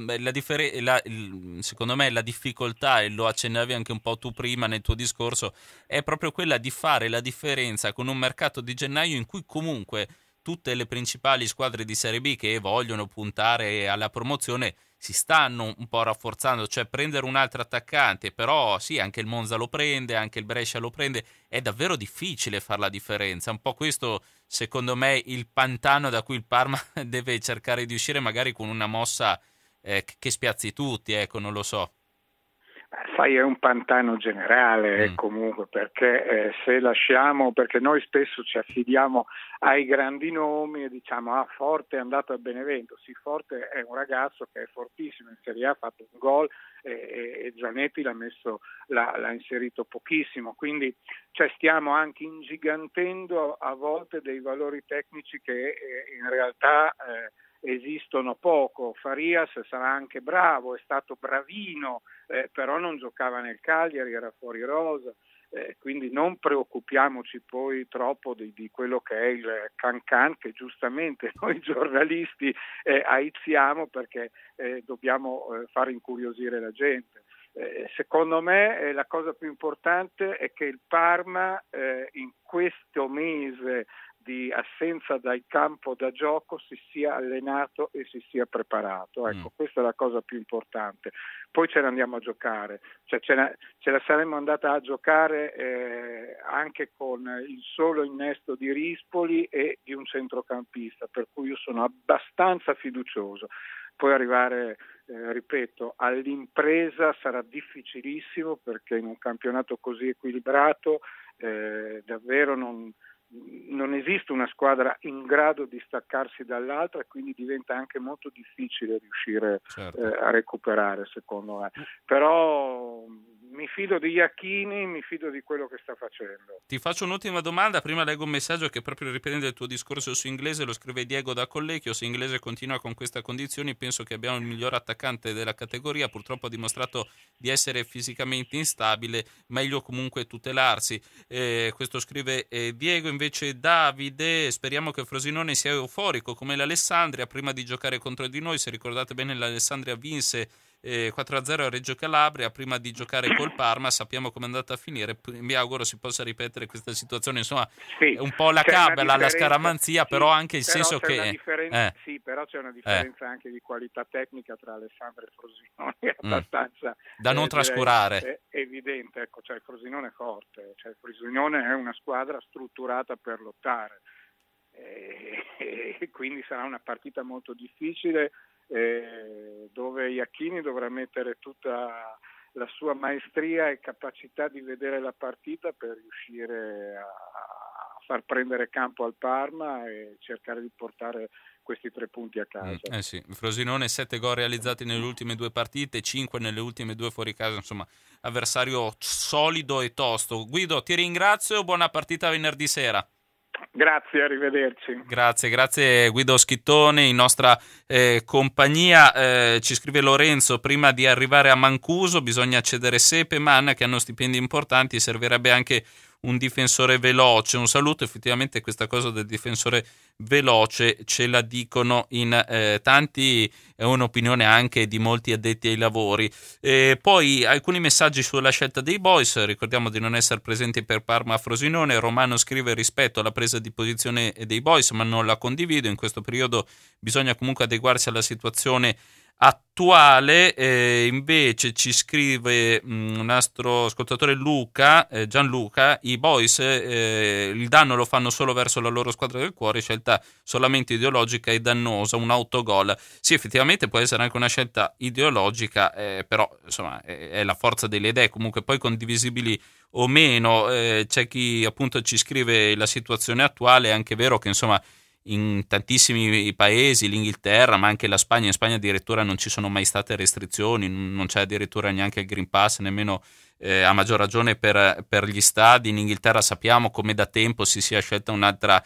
secondo me la difficoltà, e lo accennavi anche un po' tu prima nel tuo discorso, è proprio quella di fare la differenza con un mercato di gennaio in cui comunque tutte le principali squadre di Serie B che vogliono puntare alla promozione si stanno un po' rafforzando, cioè prendere un altro attaccante, però sì, anche il Monza lo prende, anche il Brescia lo prende, è davvero difficile fare la differenza. Un po' questo, secondo me, il pantano da cui il Parma deve cercare di uscire, magari con una mossa che spiazzi tutti, ecco, non lo so. Sai, è un pantano generale comunque, perché se lasciamo, perché noi spesso ci affidiamo ai grandi nomi e diciamo Forte è andato a Benevento. Sì, Forte è un ragazzo che è fortissimo, in Serie A ha fatto un gol e Zanetti l'ha inserito pochissimo, quindi cioè, stiamo anche ingigantendo a volte dei valori tecnici che in realtà esistono poco. Farias sarà anche bravo, è stato bravino, però non giocava nel Cagliari, era fuori rosa, quindi non preoccupiamoci poi troppo di quello che è il can-can che giustamente noi giornalisti aiziamo, perché dobbiamo far incuriosire la gente. Secondo me la cosa più importante è che il Parma in questo mese di assenza dal campo da gioco si sia allenato e si sia preparato. Ecco, questa è la cosa più importante. Poi ce la andiamo a giocare, cioè ce la saremmo andata a giocare anche con il solo innesto di Rispoli e di un centrocampista, per cui io sono abbastanza fiducioso. Poi arrivare, ripeto, all'impresa sarà difficilissimo, perché in un campionato così equilibrato davvero non esiste una squadra in grado di staccarsi dall'altra, e quindi diventa anche molto difficile riuscire a recuperare, secondo me. Però mi fido di Iachini, mi fido di quello che sta facendo. Ti faccio un'ultima domanda, prima leggo un messaggio che proprio riprende il tuo discorso su Inglese, lo scrive Diego da Collecchio. Se Inglese continua con queste condizioni penso che abbiamo il miglior attaccante della categoria, purtroppo ha dimostrato di essere fisicamente instabile, meglio comunque tutelarsi. Questo scrive Diego. Invece Davide, speriamo che Frosinone sia euforico come l'Alessandria prima di giocare contro di noi. Se ricordate bene, l'Alessandria vinse 4-0 a Reggio Calabria prima di giocare col Parma. Sappiamo come è andata a finire, mi auguro si possa ripetere questa situazione. Insomma, sì, è un po' la cabala, la scaramanzia, sì, però anche il senso c'è che sì, però c'è una differenza anche di qualità tecnica tra Alessandria e Frosinone abbastanza da non trascurare, evidente. Ecco, cioè il Frosinone è forte, cioè il Frosinone è una squadra strutturata per lottare, e quindi sarà una partita molto difficile, dove Iachini dovrà mettere tutta la sua maestria e capacità di vedere la partita per riuscire a far prendere campo al Parma e cercare di portare questi 3 punti a casa. Sì. Frosinone 7 gol realizzati nelle ultime 2 partite, 5 nelle ultime 2 fuori casa, insomma avversario solido e tosto. Guido, ti ringrazio, buona partita venerdì sera. Grazie, arrivederci. Grazie Guido Schittone in nostra compagnia. Ci scrive Lorenzo, prima di arrivare a Mancuso bisogna cedere Sepe e Manna che hanno stipendi importanti, servirebbe anche un difensore veloce. Un saluto. Effettivamente questa cosa del difensore veloce ce la dicono in tanti, è un'opinione anche di molti addetti ai lavori. Poi alcuni messaggi sulla scelta dei boys, ricordiamo di non essere presenti per Parma Frosinone. Romano scrive rispetto alla presa di posizione dei boys, ma non la condivido, in questo periodo bisogna comunque adeguarsi alla situazione attuale. Invece ci scrive un nostro ascoltatore Gianluca, i boys il danno lo fanno solo verso la loro squadra del cuore, scelta solamente ideologica e dannosa, un autogol. Sì, effettivamente può essere anche una scelta ideologica, però insomma è la forza delle idee, comunque poi condivisibili o meno. C'è chi appunto ci scrive la situazione attuale. È anche vero che insomma in tantissimi paesi, l'Inghilterra ma anche la Spagna, in Spagna addirittura non ci sono mai state restrizioni, non c'è addirittura neanche il Green Pass, nemmeno a maggior ragione per gli stadi. In Inghilterra sappiamo come da tempo si sia scelta un'altra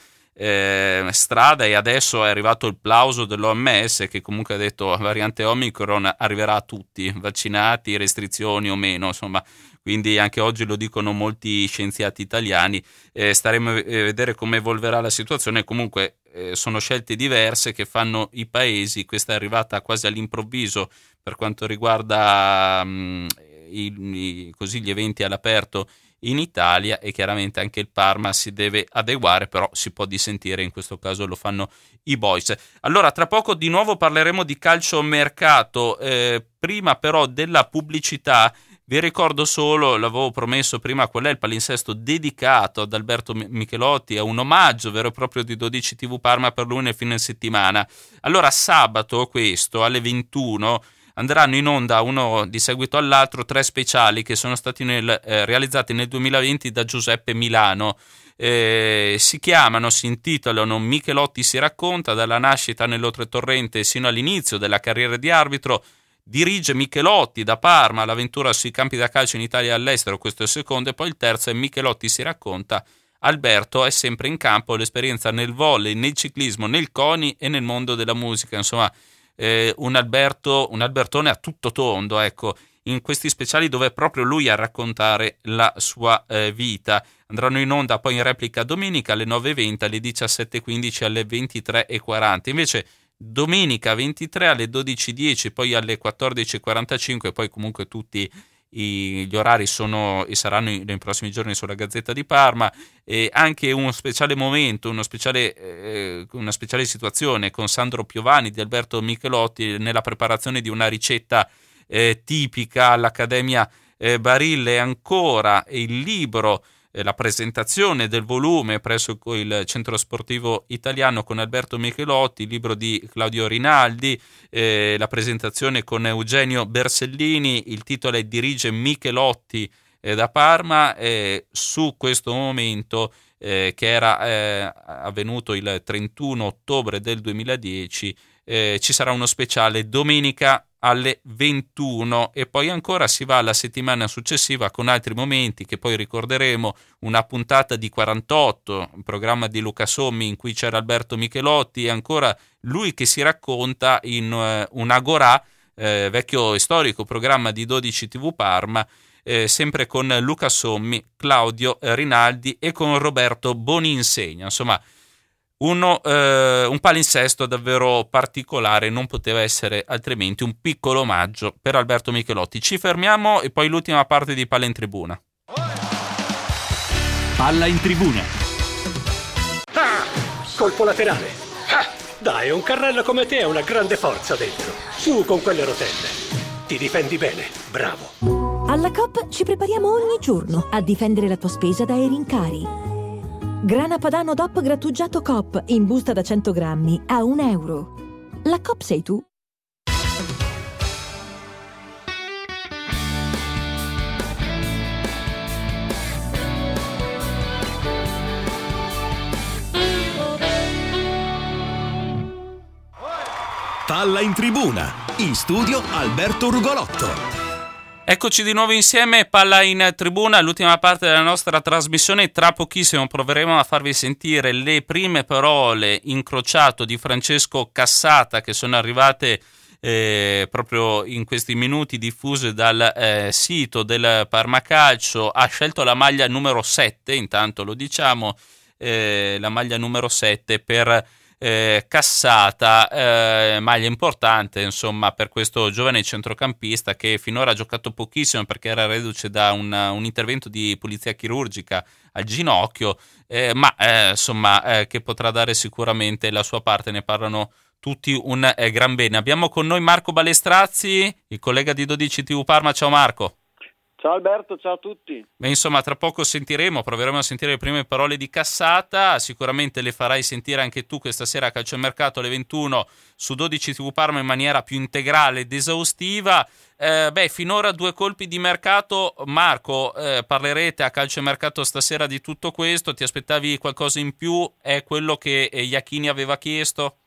strada, e adesso è arrivato il plauso dell'OMS che comunque ha detto la variante Omicron arriverà a tutti, vaccinati, restrizioni o meno, insomma. Quindi anche oggi lo dicono molti scienziati italiani. Staremo a vedere come evolverà la situazione. Comunque sono scelte diverse che fanno i paesi. Questa è arrivata quasi all'improvviso per quanto riguarda così gli eventi all'aperto in Italia, e chiaramente anche il Parma si deve adeguare, però si può dissentire, in questo caso lo fanno i boys. Allora tra poco di nuovo parleremo di calciomercato, prima però della pubblicità. Vi ricordo solo, l'avevo promesso prima, qual è il palinsesto dedicato ad Alberto Michelotti, è un omaggio vero e proprio di 12 TV Parma per lui nel fine settimana. Allora sabato questo alle 21 andranno in onda uno di seguito all'altro 3 speciali che sono stati realizzati nel 2020 da Giuseppe Milano. Si intitolano Michelotti si racconta, dalla nascita nell'Oltretorrente sino all'inizio della carriera di arbitro. Dirige Michelotti da Parma, l'avventura sui campi da calcio in Italia e all'estero, questo è il secondo, e poi il terzo è Michelotti si racconta, Alberto è sempre in campo, l'esperienza nel volley, nel ciclismo, nel CONI e nel mondo della musica, insomma un Albertone a tutto tondo, ecco, in questi speciali dove è proprio lui a raccontare la sua vita. Andranno in onda poi in replica domenica alle 9.20, alle 17.15, alle 23.40, invece domenica 23 alle 12.10, poi alle 14.45, poi comunque tutti gli orari sono e saranno nei prossimi giorni sulla Gazzetta di Parma, e anche uno speciale momento, una speciale situazione con Sandro Piovani di Alberto Michelotti nella preparazione di una ricetta tipica all'Accademia Barille, ancora il libro, la presentazione del volume presso il Centro Sportivo Italiano con Alberto Michelotti, il libro di Claudio Rinaldi, la presentazione con Eugenio Bersellini, il titolo è Dirige Michelotti da Parma. Su questo momento che era avvenuto il 31 ottobre del 2010 ci sarà uno speciale domenica alle 21 e poi ancora si va alla settimana successiva con altri momenti che poi ricorderemo, una puntata di 48, un programma di Luca Sommi in cui c'era Alberto Michelotti e ancora lui che si racconta in un Agorà, vecchio e storico programma di 12 TV Parma, sempre con Luca Sommi, Claudio Rinaldi e con Roberto Boninsegna. Insomma, un palinsesto davvero particolare, non poteva essere altrimenti, un piccolo omaggio per Alberto Michelotti. Ci fermiamo e poi l'ultima parte di Palla in Tribuna. Palla in Tribuna. Colpo laterale. Dai, un carrello come te ha una grande forza dentro. Su con quelle rotelle. Ti difendi bene, bravo. Alla Coop ci prepariamo ogni giorno a difendere la tua spesa dai rincari. Grana padano DOP grattugiato Coop in busta da 100 grammi a €1. La Coop sei tu? Palla in Tribuna, in studio Alberto Rugolotto. Eccoci di nuovo insieme, Palla in Tribuna, l'ultima parte della nostra trasmissione. Tra pochissimo proveremo a farvi sentire le prime parole incrociato di Francesco Cassata che sono arrivate proprio in questi minuti, diffuse dal sito del Parma Calcio. Ha scelto la maglia numero 7, intanto lo diciamo, la maglia numero 7 per Cassata, maglia importante insomma per questo giovane centrocampista che finora ha giocato pochissimo perché era reduce da un intervento di pulizia chirurgica al ginocchio, ma che potrà dare sicuramente la sua parte. Ne parlano tutti un gran bene. Abbiamo con noi Marco Balestrazzi, il collega di 12 TV Parma. Ciao Marco. Ciao Alberto, ciao a tutti. Beh, insomma, tra poco proveremo a sentire le prime parole di Cassata, sicuramente le farai sentire anche tu questa sera a Calciomercato alle 21 su 12 TV Parma in maniera più integrale ed esaustiva. Finora 2 colpi di mercato. Marco, parlerete a Calciomercato stasera di tutto questo, ti aspettavi qualcosa in più? È quello che Iachini aveva chiesto?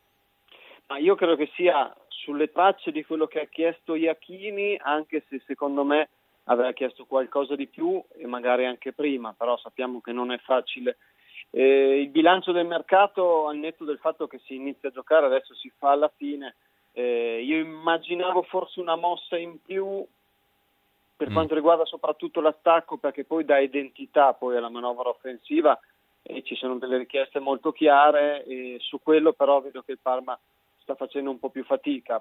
Ma io credo che sia sulle tracce di quello che ha chiesto Iachini, anche se secondo me aveva chiesto qualcosa di più e magari anche prima, però sappiamo che non è facile. Il bilancio del mercato, al netto del fatto che si inizia a giocare, adesso si fa alla fine, io immaginavo forse una mossa in più per quanto riguarda soprattutto l'attacco, perché poi dà identità poi alla manovra offensiva e ci sono delle richieste molto chiare e su quello però vedo che il Parma sta facendo un po' più fatica.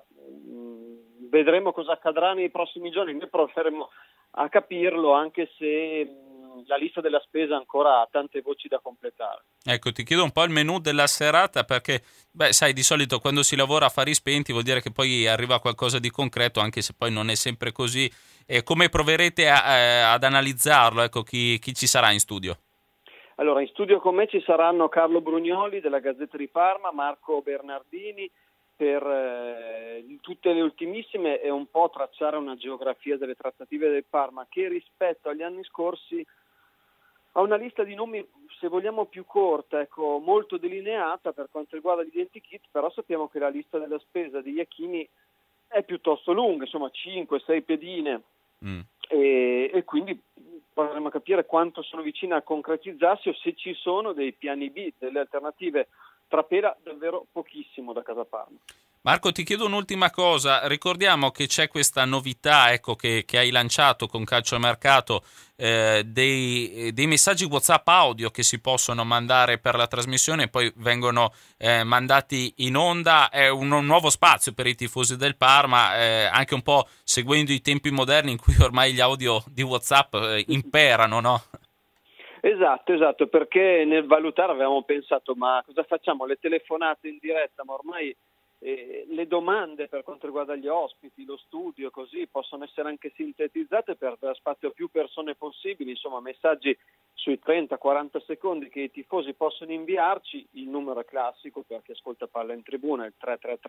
Vedremo cosa accadrà nei prossimi giorni, noi proveremo a capirlo, anche se la lista della spesa ancora ha tante voci da completare. Ecco, ti chiedo un po' il menù della serata, perché sai, di solito quando si lavora a fari spenti vuol dire che poi arriva qualcosa di concreto, anche se poi non è sempre così. Come proverete ad analizzarlo? Ecco, chi ci sarà in studio? Allora, in studio con me ci saranno Carlo Brugnoli della Gazzetta di Parma, Marco Bernardini, per tutte le ultimissime e un po' tracciare una geografia delle trattative del Parma, che rispetto agli anni scorsi ha una lista di nomi, se vogliamo, più corta, ecco, molto delineata per quanto riguarda l'identikit, però sappiamo che la lista della spesa di Iachini è piuttosto lunga, insomma 5-6 pedine, e quindi potremo capire quanto sono vicine a concretizzarsi o se ci sono dei piani B, delle alternative. Trapela davvero pochissimo da casa Parma. Marco, ti chiedo un'ultima cosa. Ricordiamo che c'è questa novità, ecco, che hai lanciato con Calciomercato, dei messaggi WhatsApp audio che si possono mandare per la trasmissione e poi vengono mandati in onda. È un nuovo spazio per i tifosi del Parma, anche un po' seguendo i tempi moderni in cui ormai gli audio di WhatsApp imperano, no? Esatto, perché nel valutare avevamo pensato, ma cosa facciamo? Le telefonate in diretta, ma ormai le domande per quanto riguarda gli ospiti, lo studio, così possono essere anche sintetizzate per dare spazio a più persone possibili, insomma messaggi sui 30-40 secondi che i tifosi possono inviarci. Il numero è classico per chi ascolta Palla in Tribuna, il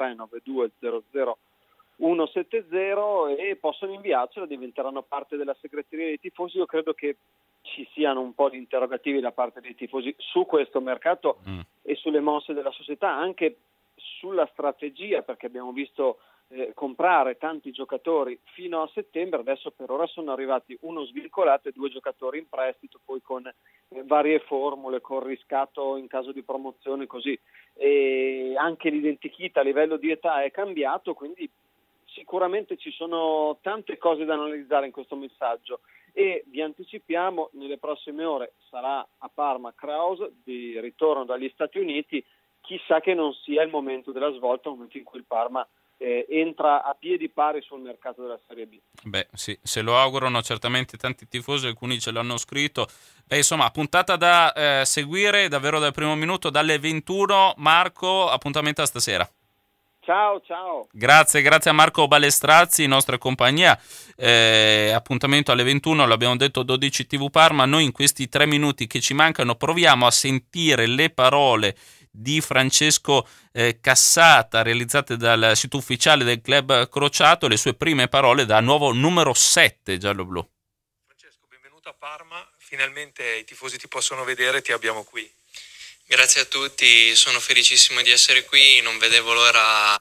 333-9200-170, e possono inviarcelo, diventeranno parte della segreteria dei tifosi. Io credo che ci siano un po' di interrogativi da parte dei tifosi su questo mercato e sulle mosse della società, anche sulla strategia, perché abbiamo visto comprare tanti giocatori fino a settembre. Adesso per ora sono arrivati uno svincolato e 2 giocatori in prestito, poi con varie formule, con riscatto in caso di promozione, così. E anche l'identikit a livello di età è cambiato, quindi sicuramente ci sono tante cose da analizzare in questo messaggio, e vi anticipiamo, nelle prossime ore sarà a Parma Kraus, di ritorno dagli Stati Uniti. Chissà che non sia il momento della svolta, il momento in cui il Parma entra a piedi pari sul mercato della Serie B. Beh sì, se lo augurano certamente tanti tifosi, alcuni ce l'hanno scritto. Beh, insomma, puntata da seguire davvero dal primo minuto, dalle 21. Marco, appuntamento a stasera. Ciao. Grazie a Marco Balestrazzi, in nostra compagnia. Appuntamento alle 21, l'abbiamo detto, 12 TV Parma. Noi in questi 3 minuti che ci mancano proviamo a sentire le parole di Francesco Cassata, realizzate dal sito ufficiale del Club Crociato, le sue prime parole da nuovo numero 7 giallo-blu. Francesco, benvenuto a Parma, finalmente i tifosi ti possono vedere, ti abbiamo qui. Grazie a tutti, sono felicissimo di essere qui, non vedevo l'ora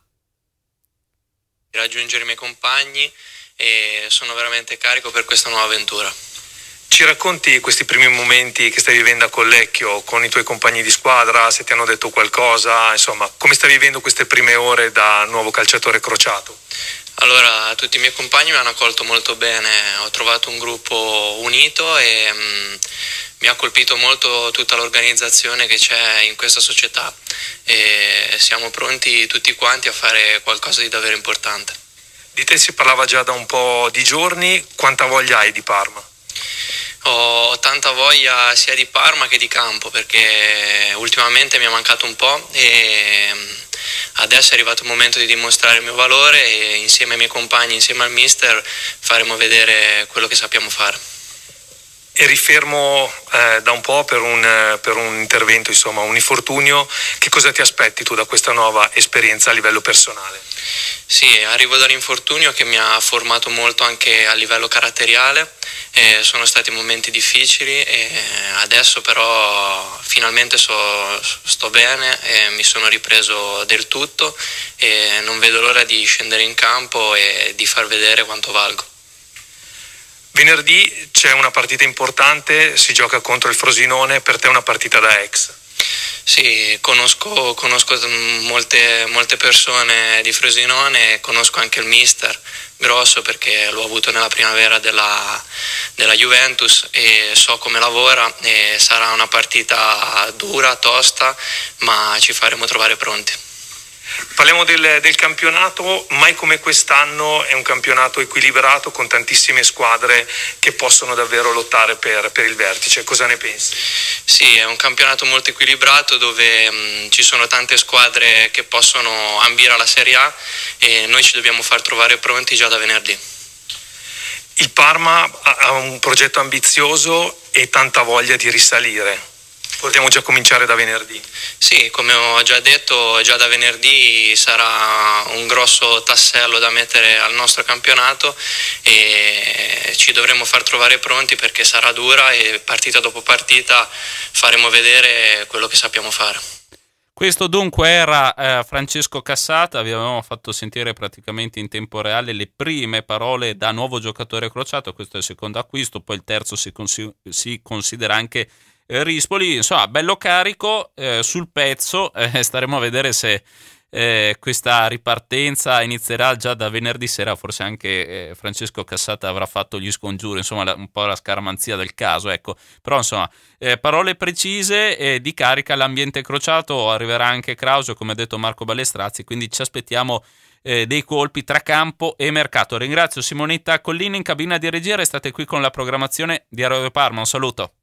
di raggiungere i miei compagni e sono veramente carico per questa nuova avventura. Ci racconti questi primi momenti che stai vivendo a Collecchio con i tuoi compagni di squadra, se ti hanno detto qualcosa, insomma, come stai vivendo queste prime ore da nuovo calciatore crociato? Allora, tutti i miei compagni mi hanno accolto molto bene, ho trovato un gruppo unito e mi ha colpito molto tutta l'organizzazione che c'è in questa società e siamo pronti tutti quanti a fare qualcosa di davvero importante. Di te si parlava già da un po' di giorni, quanta voglia hai di Parma? Ho tanta voglia sia di Parma che di campo, perché ultimamente mi è mancato un po' e adesso è arrivato il momento di dimostrare il mio valore e insieme ai miei compagni, insieme al mister, faremo vedere quello che sappiamo fare. Eri fermo da un po' per un intervento, insomma, un infortunio. Che cosa ti aspetti tu da questa nuova esperienza a livello personale? Sì, arrivo dall'infortunio che mi ha formato molto anche a livello caratteriale. Sono stati momenti difficili e adesso però finalmente sto bene e mi sono ripreso del tutto e non vedo l'ora di scendere in campo e di far vedere quanto valgo. Venerdì c'è una partita importante, si gioca contro il Frosinone, per te è una partita da ex. Sì, conosco molte persone di Frosinone, conosco anche il mister Grosso perché l'ho avuto nella primavera della Juventus e so come lavora e sarà una partita dura, tosta, ma ci faremo trovare pronti. Parliamo del campionato, mai come quest'anno è un campionato equilibrato con tantissime squadre che possono davvero lottare per il vertice. Cosa ne pensi? Sì, è un campionato molto equilibrato dove ci sono tante squadre che possono ambire alla Serie A e noi ci dobbiamo far trovare pronti già da venerdì. Il Parma ha un progetto ambizioso e tanta voglia di risalire. Potremmo già cominciare da venerdì. Sì, come ho già detto, già da venerdì sarà un grosso tassello da mettere al nostro campionato e ci dovremo far trovare pronti perché sarà dura e partita dopo partita faremo vedere quello che sappiamo fare. Questo dunque era Francesco Cassata, vi avevamo fatto sentire praticamente in tempo reale le prime parole da nuovo giocatore crociato, questo è il secondo acquisto, poi il terzo si considera anche Rispoli, insomma bello carico, sul pezzo, staremo a vedere se questa ripartenza inizierà già da venerdì sera, forse anche Francesco Cassata avrà fatto gli scongiuri, insomma un po' la scaramanzia del caso, ecco, però insomma parole precise di carica all'ambiente crociato, arriverà anche Krause, come ha detto Marco Balestrazzi, quindi ci aspettiamo dei colpi tra campo e mercato. Ringrazio Simonetta Collini in cabina di regia, restate qui con la programmazione di Radio Parma, un saluto.